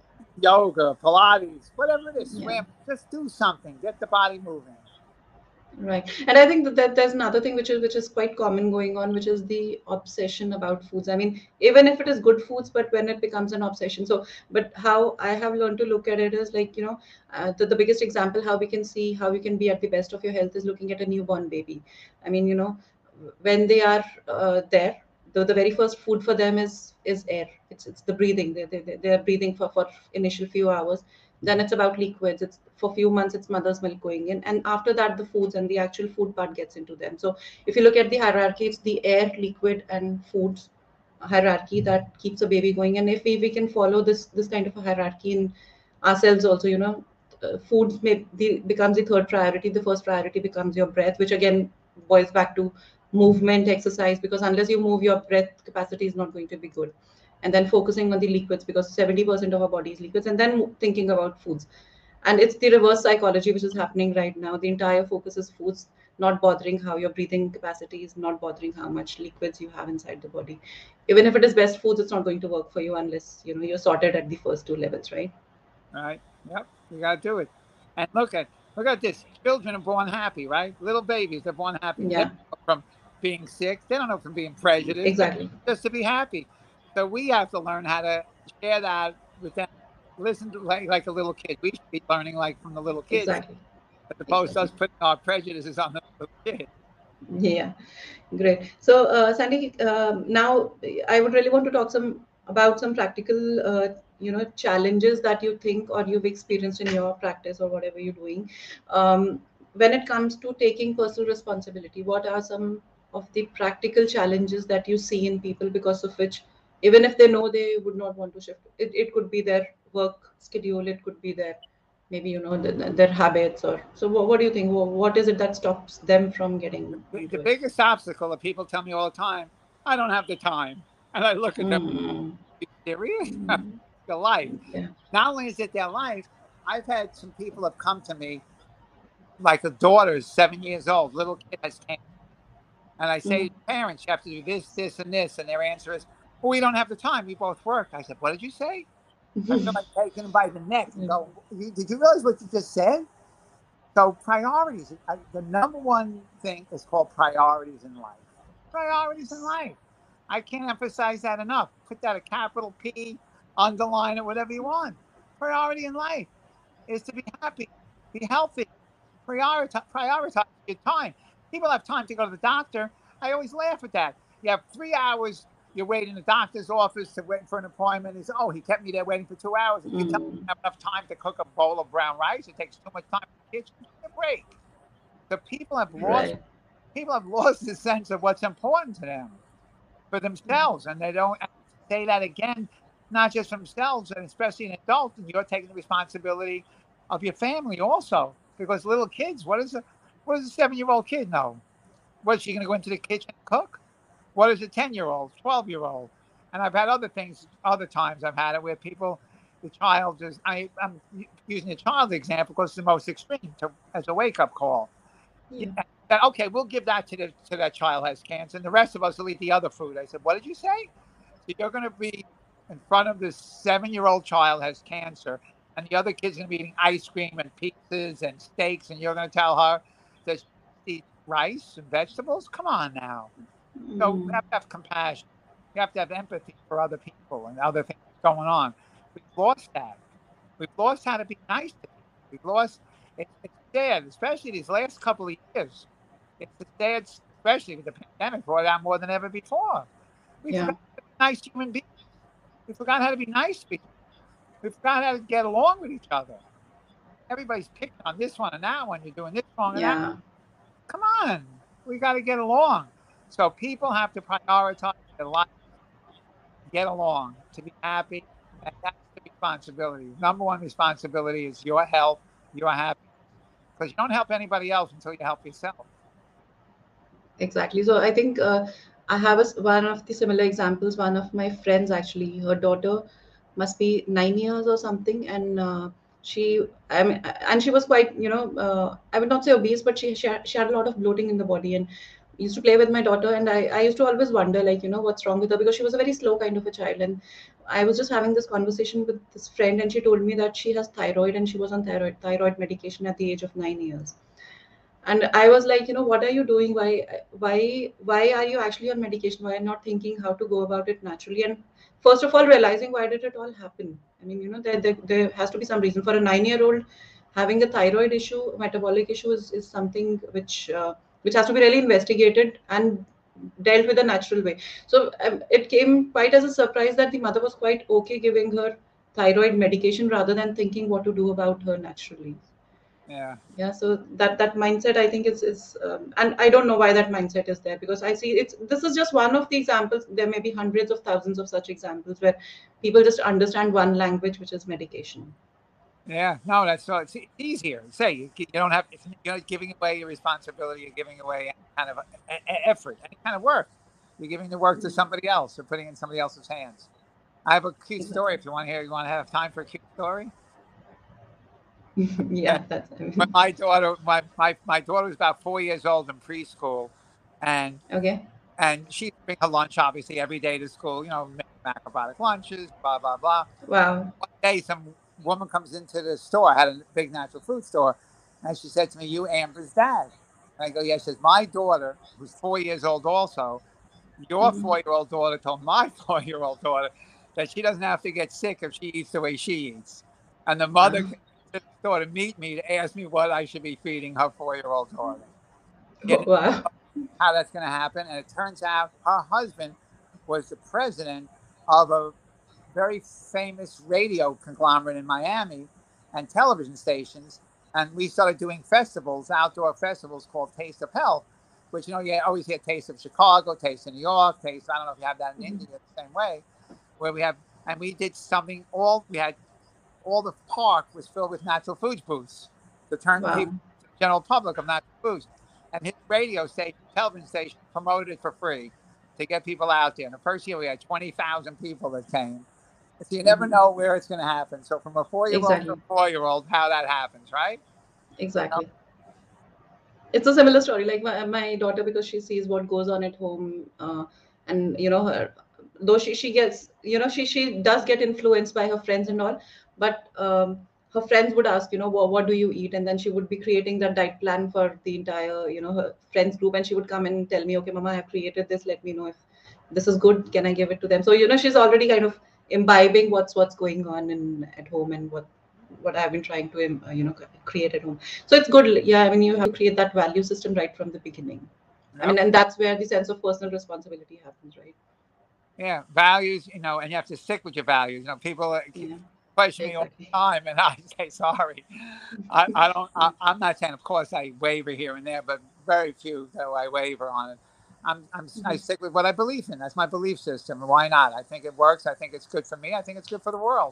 yoga, Pilates, whatever it is, Yeah. swim. Just do something. Get the body moving. Right. And I think that there's another thing which is quite common going on, which is the obsession about foods. I mean, even if it is good foods, but when it becomes an obsession. So, but how I have learned to look at it is like, the biggest example how we can see how you can be at the best of your health is looking at a newborn baby. I mean, when they are there, the very first food for them is air. It's the breathing. They're breathing for initial few hours. Then it's about liquids. It's for few months, it's mother's milk going in, and after that the foods and the actual food part gets into them. So if you look at the hierarchy, it's the air, liquid, and foods hierarchy that keeps a baby going. And if we can follow this kind of a hierarchy in ourselves also, foods becomes the third priority. The first priority becomes your breath, which again boils back to movement, exercise, because unless you move, your breath capacity is not going to be good. And then focusing on the liquids, because 70% of our body is liquids, and then thinking about foods. And it's the reverse psychology which is happening right now. The entire focus is foods, not bothering how your breathing capacity is, not bothering how much liquids you have inside the body. Even if it is best foods, it's not going to work for you unless you're sorted at the first two levels, right? Right? Yep. You got to do it. And look at this. Children are born happy, right? Little babies are born happy. They Yeah, don't know from being sick. They don't know from being prejudiced. They exactly. just to be happy. So we have to learn how to share that with them. Listen to like a little kid. We should be learning like from the little kids, Exactly. as opposed to Exactly. us putting our prejudices on the little kid. Yeah, great. So, Sandy, now I would really want to talk about some practical, challenges that you think or you've experienced in your practice or whatever you're doing. When it comes to taking personal responsibility, what are some of the practical challenges that you see in people because of which, even if they know they would not want to shift, it could be their work schedule, it could be their maybe their habits, or so. What do you think? What is it that stops them from getting The onto it? biggest obstacle that people tell me all the time, I don't have the time. And I look at them, Mm, are you serious? mm, Your life. yeah. Not only is it their life, I've had some people have come to me, like a daughter's 7 years old, little kid has cancer. And I say Mm. to parents, you have to do this, this, and this. And their answer is, well, we don't have the time. We both work. I said, what did you say? I feel like taking them by the neck and go, did you realize what you just said? So priorities, the number one thing is called priorities in life. Priorities in life. I can't emphasize that enough. Put that a capital P, underline it, whatever you want. Priority in life is to be happy, be healthy, prioritize your time. People have time to go to the doctor. I always laugh at that. You have 3 hours. You're waiting in the doctor's office to wait for an appointment. He says, "Oh, he kept me there waiting for 2 hours." If you tell me you Mm. have enough time to cook a bowl of brown rice, it takes too much time in the kitchen. Give me a break. So Right. people have lost the sense of what's important to them for themselves, and they don't say that again, not just for themselves, and especially an adult, and you're taking the responsibility of your family also. Because little kids, what does a 7-year-old kid know? Was she going to go into the kitchen and cook? What is a 10-year-old, 12-year-old? And I've had other things, other times I've had it where people, the child is, I'm using the child example because it's the most extreme as a wake up call. Yeah. Yeah, that, okay, we'll give that to that child has cancer, and the rest of us will eat the other food. I said, what did you say? So you're going to be in front of this 7-year-old child has cancer, and the other kid's going to be eating ice cream and pizzas and steaks, and you're going to tell her does she eat rice and vegetables? Come on now. So we have to have compassion. You have to have empathy for other people and other things going on. We've lost that. We've lost how to be nice to people. We've lost. It's sad, especially these last couple of years. It's sad, especially with the pandemic, brought out more than ever before. We Yeah. forgot how to be nice human beings. We forgot how to be nice to each other. We forgot how to get along with each other. Everybody's picking on this one and that one. You're doing this wrong and that. Yeah. Come on, we got to get along. So people have to prioritize their life, get along, to be happy, and that's the responsibility. Number one responsibility is your health, your happiness, because you don't help anybody else until you help yourself. Exactly. So I think I have one of the similar examples. One of my friends, actually, her daughter must be 9 years or something, and I mean, and she was quite, I would not say obese, but she had a lot of bloating in the body, and used to play with my daughter, and I used to always wonder, like, what's wrong with her, because she was a very slow kind of a child, and I was just having this conversation with this friend, and she told me that she has thyroid, and she was on thyroid medication at the age of 9 years. And I was like, what are you doing? Why are you actually on medication? Why not thinking how to go about it naturally? And first of all, realizing, why did it all happen? I mean, there has to be some reason. For a 9-year-old, having a thyroid issue, metabolic issue, is something which has to be really investigated and dealt with a natural way. So it came quite as a surprise that the mother was quite okay giving her thyroid medication rather than thinking what to do about her naturally. Yeah. So that mindset, I think, is and I don't know why that mindset is there, because I see this is just one of the examples. There may be hundreds of thousands of such examples where people just understand one language, which is medication. Yeah, no, that's so it's easier. Say you don't have, you're giving away your responsibility. You're giving away any kind of effort, any kind of work. You're giving the work to somebody else or putting it in somebody else's hands. I have a cute story. If you want to hear, you want to have time for a cute story? Yeah, that's When my daughter, my daughter was about 4 years old in preschool, and okay. she'd bring her lunch obviously every day to school. Make macrobiotic lunches, blah blah blah. Wow. One day, some woman comes into the store. I had a big natural food store, and she said to me, "You Amber's dad?" And I go, "Yes." She says, "My daughter, who's 4 years old, also, your 4-year-old daughter told my 4-year-old daughter that she doesn't have to get sick if she eats the way she eats." And the mother came to the store to meet me to ask me what I should be feeding her 4-year-old daughter. Wow. How that's going to happen. And it turns out her husband was the president of a very famous radio conglomerate in Miami and television stations. And we started doing festivals, outdoor festivals called Taste of Health, which, you always hear Taste of Chicago, Taste of New York, Taste, I don't know if you have that in India the same way, where we did something, we had all the park was filled with natural foods booths to turn people to the general public of natural foods. And his radio station, television station, promoted it for free to get people out there. And the first year we had 20,000 people that came. So you never know where it's going to happen. So from a 4-year-old to a 4-year-old, how that happens, right? Exactly. It's a similar story. Like my daughter, because she sees what goes on at home, and her, though she gets, she does get influenced by her friends and all, but her friends would ask, what do you eat, and then she would be creating that diet plan for the entire, her friends group, and she would come and tell me, okay, Mama, I have created this. Let me know if this is good. Can I give it to them? So she's already kind of imbibing what's going on at home, and what I've been trying to create at home. So it's good. Yeah, I mean, you have to create that value system right from the beginning. Yep. I mean, and that's where the sense of personal responsibility happens, right? Yeah, values, and you have to stick with your values. People question me all the time, and I say sorry. I'm not saying, of course, I waver here and there, but very few though I waver on it. I stick with what I believe in. That's my belief system. Why not? I think it works. I think it's good for me. I think it's good for the world.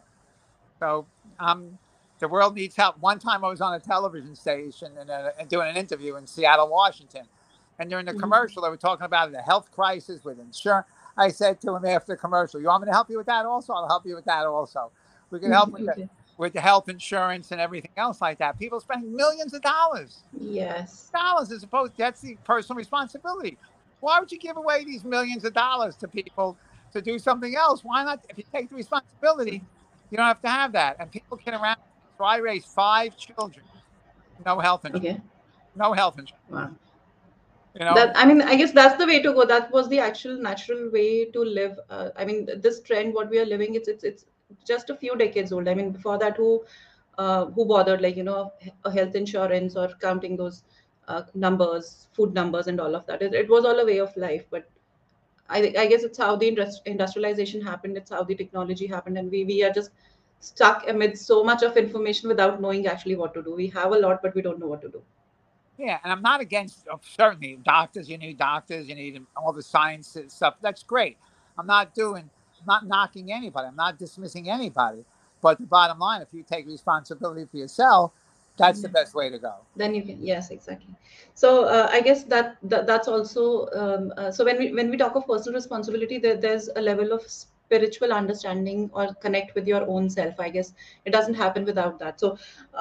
So the world needs help. One time I was on a television station and doing an interview in Seattle, Washington. And during the commercial, they were talking about the health crisis with insurance. I said to him after the commercial, "You want me to help you with that also? I'll help you with that also. We can help with the health insurance and everything else like that." People spending millions of dollars. Yes. Dollars as opposed, that's the personal responsibility. Why would you give away these millions of dollars to people to do something else? Why not? If you take the responsibility, you don't have to have that. And people kid around. So I raised 5 children, no health insurance. Okay. No health insurance. Wow. You know, That, I mean, I guess that's the way to go. That was the actual natural way to live. I mean, this trend, what we are living, it's just a few decades old. I mean, before that, who bothered, like, a health insurance or counting those numbers, food numbers, and all of that. It was all a way of life. But I guess it's how the industrialization happened. It's how the technology happened, and we are just stuck amid so much of information without knowing actually what to do. We have a lot, but we don't know what to do. yeah, and I'm not against certainly doctors. You need doctors. You need all the science stuff. That's great. I'm not knocking anybody. I'm not dismissing anybody. But the bottom line, if you take responsibility for yourself, that's the best way to go. Then you can, yes, exactly. So I guess that's also so when we talk of personal responsibility, there's a level of spiritual understanding or connect with your own self. I guess it doesn't happen without that. So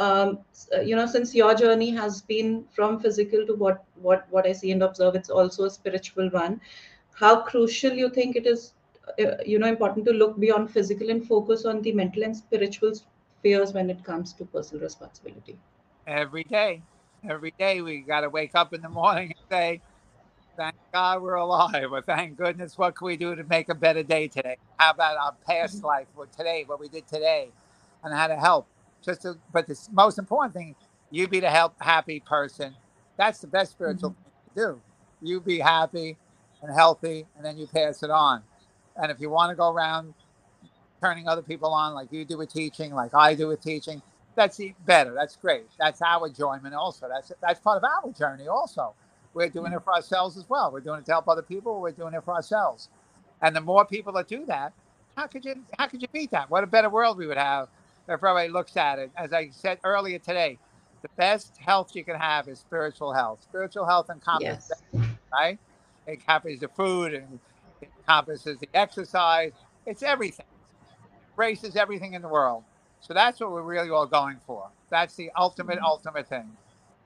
since your journey has been from physical to what I see and observe, it's also a spiritual one. How crucial you think it is important to look beyond physical and focus on the mental and spiritual spheres when it comes to personal responsibility? Every day, we got to wake up in the morning and say, "Thank God we're alive," or "Thank goodness, what can we do to make a better day today?" How about our past life, or today, what we did today, and how to help. But the most important thing, you be the happy person. That's the best spiritual Mhm. thing to do. You be happy and healthy, and then you pass it on. And if you want to go around turning other people on, like you do with teaching, like I do with teaching, that's better. That's great. That's our enjoyment also. That's part of our journey also. We're doing it for ourselves as well. We're doing it to help other people. We're doing it for ourselves. And the more people that do that, how could you beat that? What a better world we would have if everybody looks at it. As I said earlier today, the best health you can have is spiritual health. Spiritual health encompasses, Yes. right? It encompasses the food and it encompasses the exercise. It's everything. Embraces everything in the world. So that's what we're really all going for. That's the ultimate thing.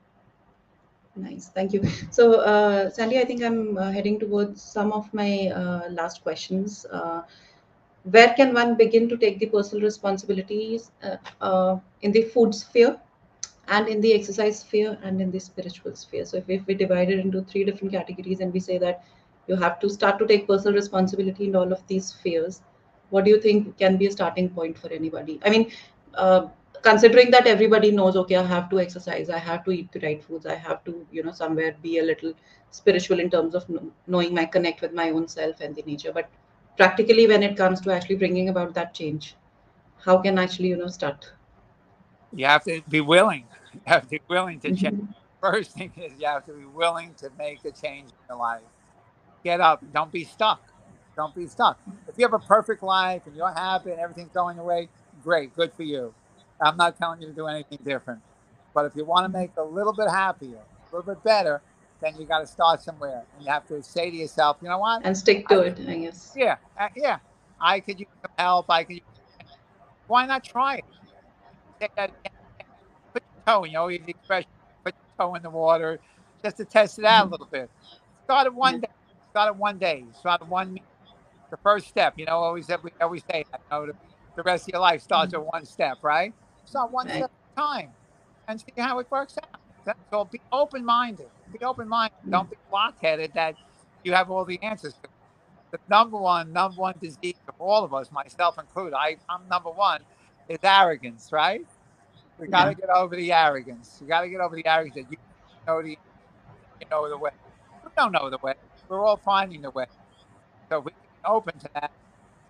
Nice, thank you. So, Sandy, I think I'm heading towards some of my last questions. Where can one begin to take the personal responsibilities in the food sphere, and in the exercise sphere, and in the spiritual sphere? So, if we divide it into three different categories and we say that you have to start to take personal responsibility in all of these spheres, what do you think can be a starting point for anybody? I mean, uh, considering that everybody knows, okay, I have to exercise, I have to eat the right foods, I have to, somewhere be a little spiritual in terms of knowing my connect with my own self and the nature. But practically, when it comes to actually bringing about that change, how can actually, start? You have to be willing. You have to be willing to change. Mhm. First thing is you have to be willing to make a change in your life. Get up. Don't be stuck. Don't be stuck. If you have a perfect life and you're happy and everything's going your way, great, good for you. I'm not telling you to do anything different. But if you want to make a little bit happier, a little bit better, then you got to start somewhere. And you have to say to yourself, you know what? And stick to I it, I guess. Yeah, yeah. I could use some help. I could. Why not try it? Say that again. Put your toe. Use the expression. Put your toe in the water, just to test it out a Mhm. little bit. Start it Yeah. one day. Start it one day. Start it one meal. The first step. We always say that. The rest of your life starts with Mhm. one step, right? Start one Right. step at a time, and see how it works out. So be open minded. Be open minded. Mm. Don't be blockheaded that you have all the answers to. The number one disease of all of us, myself included, I'm number one, is arrogance, right? We got Yeah. to get over the arrogance. You got to get over the arrogance that you know the way. We don't know the way. We're all finding the way. So if we can be open to that,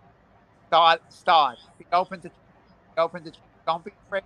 start. Be open to change. Be open to change. Don't be afraid.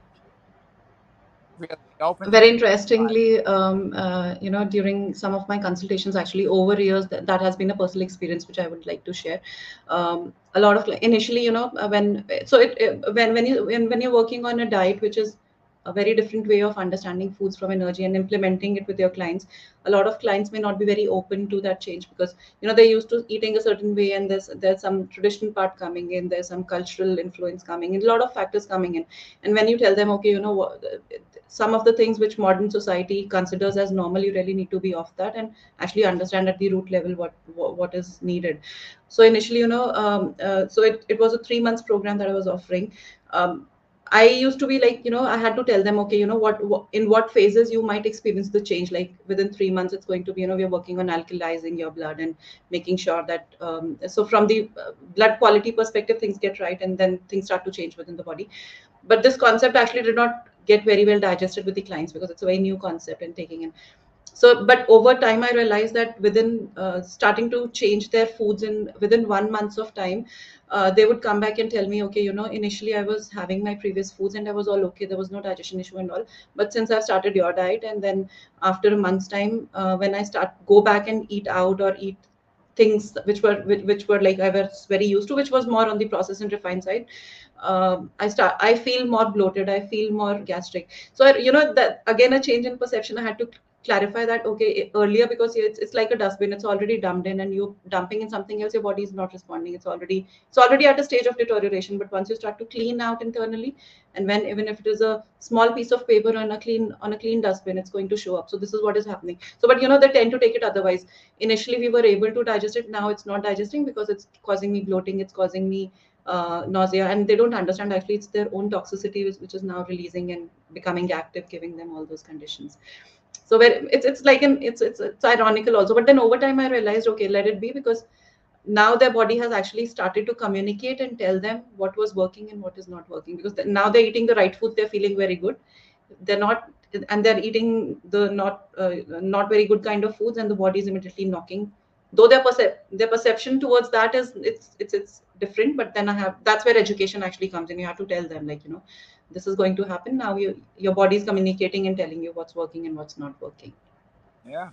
Really be open to Very change. interestingly, during some of my consultations, actually over years, that has been a personal experience which I would like to share. A lot of, like, initially, when so when you're working on a diet which is a very different way of understanding foods from energy and implementing it with your clients, a lot of clients may not be very open to that change, because they're used to eating a certain way, and there's some traditional part coming in, there's some cultural influence coming in, a lot of factors coming in. And when you tell them, okay, some of the things which modern society considers as normal, you really need to be off that and actually understand at the root level what is needed. So initially, so it was a 3 months program that I was offering. um, I used to be like, I had to tell them, okay, what in what phases you might experience the change. Like within 3 months, it's going to be, we're working on alkalizing your blood and making sure that, so from the blood quality perspective, things get right, and then things start to change within the body. But this concept actually did not get very well digested with the clients because it's a very new concept and taking in. So, but over time, I realized that within starting to change their foods in within 1 month of time, they would come back and tell me, okay, initially I was having my previous foods and I was all okay. There was no digestion issue and all. But since I've started your diet, and then after a month's time, when I go back and eat out or eat things which were like I was very used to, which was more on the processed and refined side, I feel more bloated, I feel more gastric. So that again, a change in perception. I had to clarify that, okay, earlier, because it's like a dustbin, it's already dumped in, and you dumping in something else, your body is not responding, it's already at a stage of deterioration. But once you start to clean out internally, and when even if it is a small piece of paper on a clean dustbin, it's going to show up. So this is what is happening. So, but they tend to take it otherwise. Initially we were able to digest it, now it's not digesting because it's causing me bloating, it's causing me nausea, and they don't understand actually it's their own toxicity which is now releasing and becoming active, giving them all those conditions. So where it's like it's ironical also. But then over time I realized, okay, let it be, because now their body has actually started to communicate and tell them what was working and what is not working, because now they're eating the right food, they're feeling very good. They're not, and they're eating the not very good kind of foods, and the body is immediately knocking. Though their perception towards that is it's different. But then that's where education actually comes in. You have to tell them, like, this is going to happen now. Your body is communicating and telling you what's working and what's not working. Yeah.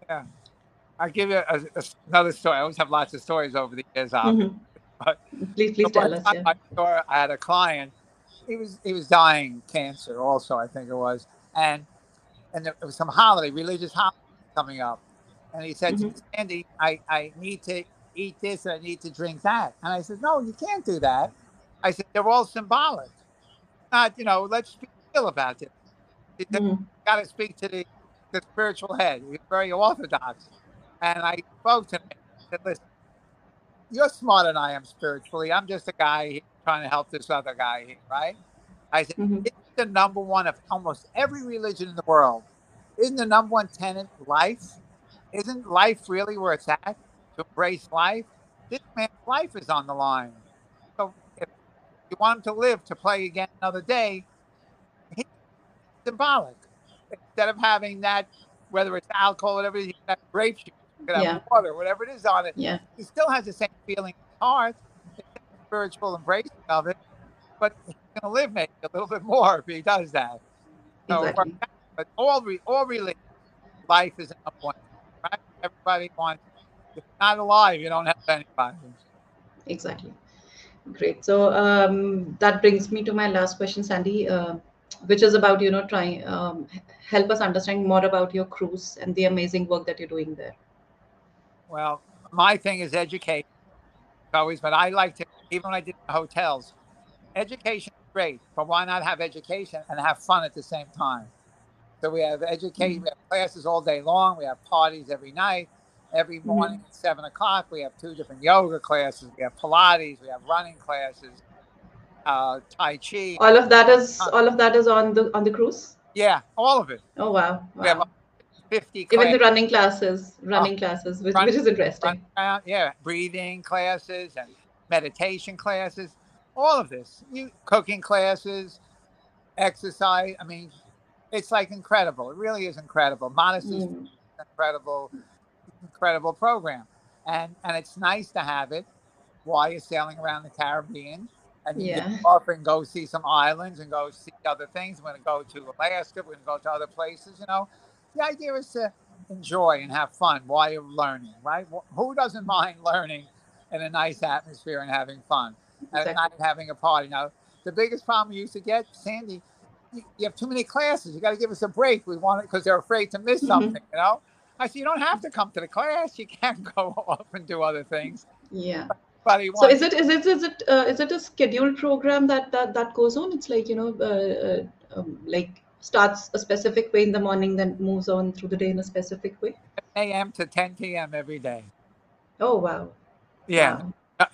I'll give you another story. I always have lots of stories over the years. But Please the tell one us. time I had a client. He was dying cancer also, I think it was, and there was some religious holiday coming up, and he said to me, Sandy, I need to eat this and I need to drink that, and I said, no, you can't do that. I said, they're all symbolic. Not, let's be real about this. He said, you got to speak to the spiritual head. He's very orthodox. And I spoke to him and said, listen, you're smarter than I am spiritually. I'm just a guy here trying to help this other guy here, right? I said, it's the number one of almost every religion in the world. Isn't the number one tenet life? Isn't life really where it's at? To embrace life? This man's life is on the line. So if you want him to live to play again another day, he's symbolic. Instead of having that, whether it's alcohol, whatever, you can have grape juice, you can have water, whatever it is on it. Yeah. He still has the same feeling in his heart, the same spiritual embracing of it, but he's going to live maybe a little bit more if he does that. So, Exactly. but all religion, life is number one, right? Everybody wants. If you're not alive, you don't have anybody. Exactly. Great. So that brings me to my last question, Sandy, which is about, trying help us understand more about your cruise and the amazing work that you're doing there. Well, my thing is education. Always, but I like to, even when I did hotels, education is great, but why not have education and have fun at the same time? So we have education, we have classes all day long, we have parties every night. Every morning at 7:00, we have 2 different yoga classes. We have Pilates, we have running classes, Tai Chi. All of that is on the cruise. Yeah, all of it. Oh wow! We have 50 Even classes. the running classes, which is interesting. Breathing classes and meditation classes, all of this. Cooking classes, exercise. I mean, it's like incredible. It really is incredible. Modesty is incredible program, and it's nice to have it while you're sailing around the Caribbean, and you get off and go see some islands and go see other things. We're going to go to Alaska. We're going to go to other places. The idea is to enjoy and have fun while you're learning, right? Who doesn't mind learning in a nice atmosphere and having fun, and not having a party? Now, the biggest problem we used to get, Sandy, you have too many classes. You got to give us a break. We want it because they're afraid to miss something, I said, you don't have to come to the class. You can go off and do other things. Yeah. But so is it a scheduled program that goes on? It's like, like starts a specific way in the morning, then moves on through the day in a specific way? 10 a.m. to 10 p.m. every day. Oh, wow. Yeah. Wow.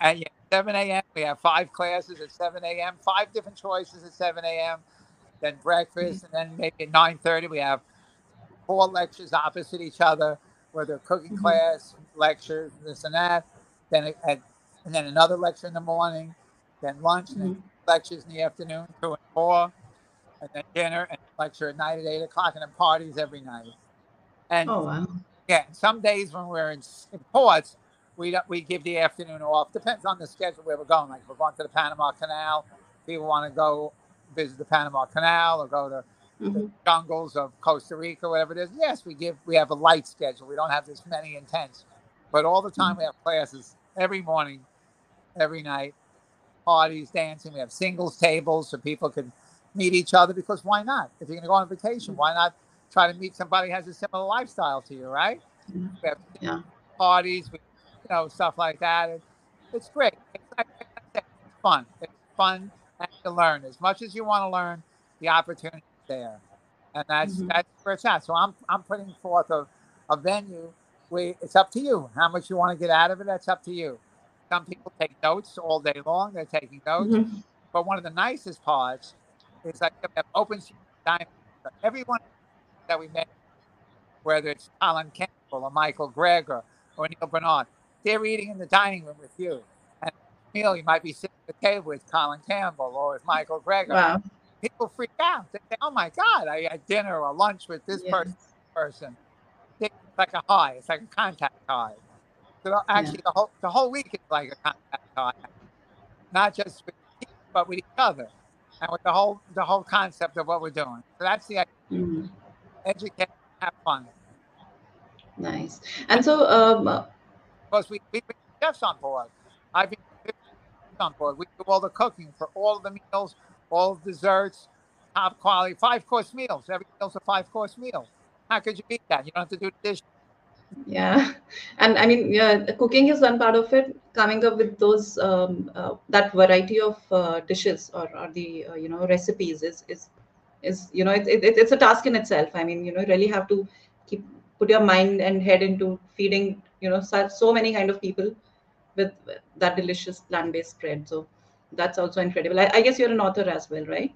7 a.m. We have 5 classes at 7 a.m., 5 different choices at 7 a.m., then breakfast, and then maybe at 9:30 we have 4 lectures opposite each other, where they're cooking Mhm. class, lectures, this and that. And then another lecture in the morning, then lunch, and then Mhm. lectures in the afternoon, 2 and 4, and then dinner and lecture at night at 8 o'clock, and then parties every night. And Oh, wow. yeah, some days when we're in ports, we give the afternoon off. Depends on the schedule where we're going. Like if we're going to the Panama Canal, people want to go visit the Panama Canal or go to the Mhm. jungles of Costa Rica, whatever it is. Yes, we have a light schedule. We don't have this many intense, but all the time we have classes every morning, every night, parties, dancing. We have singles tables so people can meet each other, because why not? If you're going to go on vacation, why not try to meet somebody who has a similar lifestyle to you, right? Yeah. We have Yeah. parties, stuff like that. It's great. Like I said, it's fun. It's fun, and you learn as much as you want to learn. The opportunity is there, and Mhm. that's where it's at. So I'm putting forth a venue where it's up to you how much you want to get out of it. That's up to you. Some people take notes all day long. They're taking notes, Mhm. but one of the nicest parts is like we have open seating dining. So everyone that we met, whether it's Colin Campbell or Michael Greger or Neil Bernard, they're eating in the dining room with you. And Neil, you might be sitting at the table with Colin Campbell or with Michael Greger. Wow. People freak out. They say, "Oh my God, I had dinner or lunch with this Yes. person." It's like a high. It's like a contact high. So Yeah. actually, the whole week is like a contact high, not just with the team, but with each other, and with the whole concept of what we're doing. So that's the idea. Mhm. Educate, have fun. Nice. And so, Because we bring chefs on board. I bring 50 chefs on board. We do all the cooking for all the meals, all the desserts, top quality, 5 course meals. Every meal's a 5 course meal. How could you beat that? You don't have to do the dishes. yeah, and I mean, yeah, the cooking is one part of it. Coming up with those that variety of dishes or the recipes is it's a task in itself. I mean, you really have to keep put your mind and head into feeding so many kind of people with that delicious plant-based spread. So that's also incredible. I guess you're an author as well, right?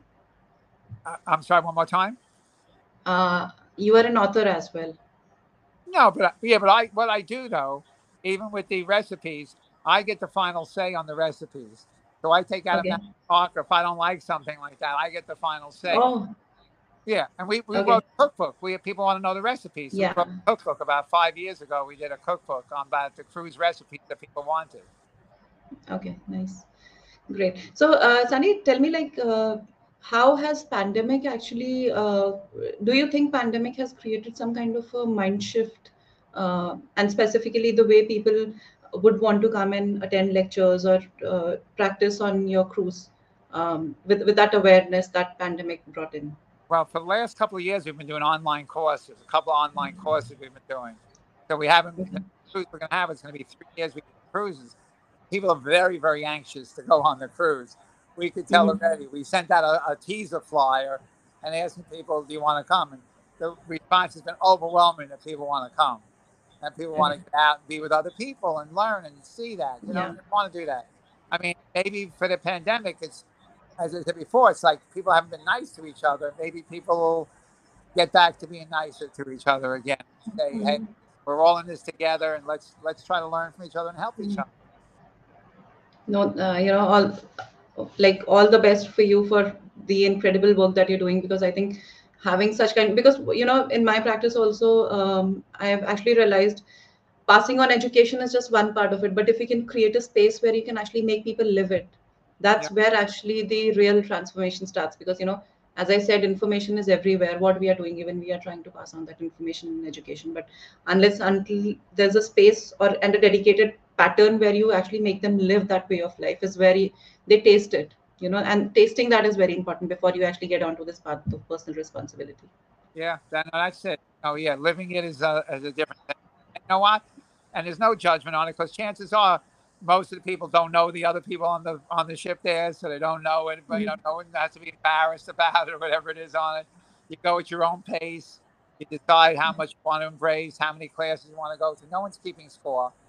I'm sorry, one more time. Uh, you are an author as well. No, but what I do though, even with the recipes, I get the final say on the recipes. So I take out a Okay. map talk, or if I don't like something like that, I get the final say. Oh, Yeah, and we okay. wrote a cookbook. We people want to know the recipes, so we Yeah. wrote a cookbook about 5 years ago. We did a cookbook on about the cruise recipes that people wanted. Okay. Nice. Great. So, Sunny, tell me, like, how has pandemic actually? Do you think pandemic has created some kind of a mind shift, and specifically the way people would want to come and attend lectures or practice on your cruise, with that awareness that pandemic brought in? Well, for the last couple of years, we've been doing online courses. A couple of online courses we've been doing. So we haven't. The Okay. cruise we're going to have is going to be 3 years. We do cruises. People are very, very anxious to go on the cruise. We could tell Mm-hmm. already. We sent out a teaser flyer and asking people, "Do you want to come?" And the response has been overwhelming that people want to come, and people want Okay. to get out and be with other people and learn and see that. Yeah. They want to do that. I mean, maybe for the pandemic, it's as I said before, it's like people haven't been nice to each other. Maybe people will get back to being nicer to each other again. Say, "Hey, Mm-hmm. we're all in this together, and let's try to learn from each other and help each other." No, all the best for you for the incredible work that you're doing, because I think having such kind, because in my practice also, I have actually realized passing on education is just one part of it, but if you can create a space where you can actually make people live it, Yeah, that's where actually the real transformation starts. Because as I said, information is everywhere. What we are doing, even we are trying to pass on that information in education, but until there's a space or and a dedicated pattern where you actually make them live that way of life, is where they taste it, and tasting that is very important before you actually get onto this path of personal responsibility. yeah, that's it. Oh yeah, living it is a different thing. And you know what? And there's no judgment on it, because chances are most of the people don't know the other people on the ship there, so they don't know it. But Mhm. no one has to be embarrassed about it or whatever it is on it. You go at your own pace. You decide how much you want to embrace, how many classes you want to go to. No one's keeping score.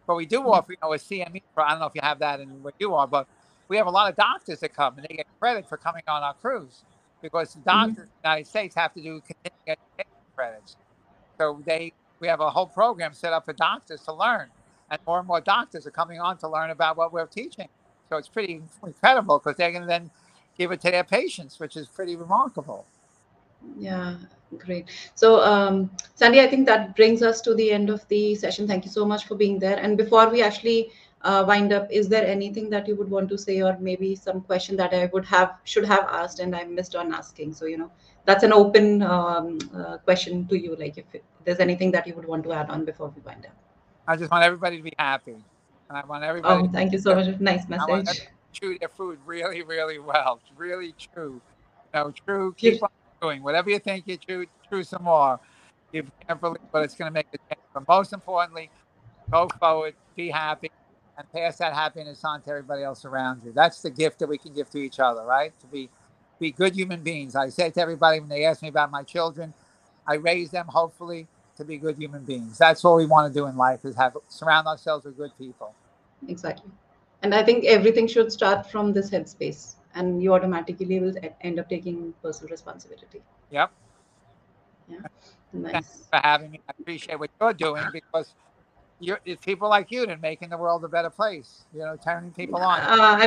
But we do offer, a CME for, I don't know if you have that in where you are, but we have a lot of doctors that come and they get credit for coming on our cruise because the doctors in the United States have to do continuing education credits. So we have a whole program set up for doctors to learn, and more doctors are coming on to learn about what we're teaching. So it's pretty incredible because they're going to then give it to their patients, which is pretty remarkable. Yeah, great. So, Sandy, I think that brings us to the end of the session. Thank you so much for being there. And before we actually wind up, is there anything that you would want to say, or maybe some question that I should have asked and I missed on asking? So, that's an open question to you. Like, if there's anything that you would want to add on before we wind up. I just want everybody to be happy, and I want everybody. Oh, thank you so much. Nice I want message. to chew their food really, really well. Really true. True. Keep on doing whatever you think you chew some more. You can't believe what it's going to make a change. But most importantly, go forward, be happy, and pass that happiness on to everybody else around you. That's the gift that we can give to each other, right? To be good human beings. I say to everybody when they ask me about my children, I raise them hopefully to be good human beings. That's all we want to do in life, is surround ourselves with good people. Exactly. And I think everything should start from this headspace, and you automatically will end up taking personal responsibility. Yep. Yeah. Nice. Thanks for having me. I appreciate what you're doing because it's people like you that are making the world a better place, turning people on.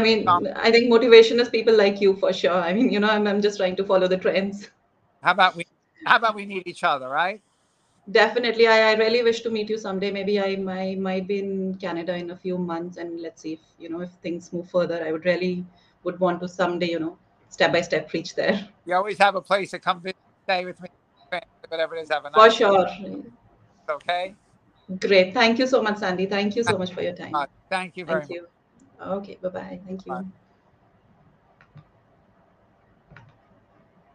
I think motivation is people like you for sure. I mean, I'm just trying to follow the trends. How about we need each other, right? Definitely. I really wish to meet you someday. Maybe I might be in Canada in a few months, and let's see if, if things move further. I would want to someday, step by step reach there. You always have a place to come visit, stay with me, whatever it is. Have a nice For sure. Okay. Great. Thank you so much, Sandy. Thank you so much for your time. Thank you very much. Okay. Bye-bye. Thank you. Bye.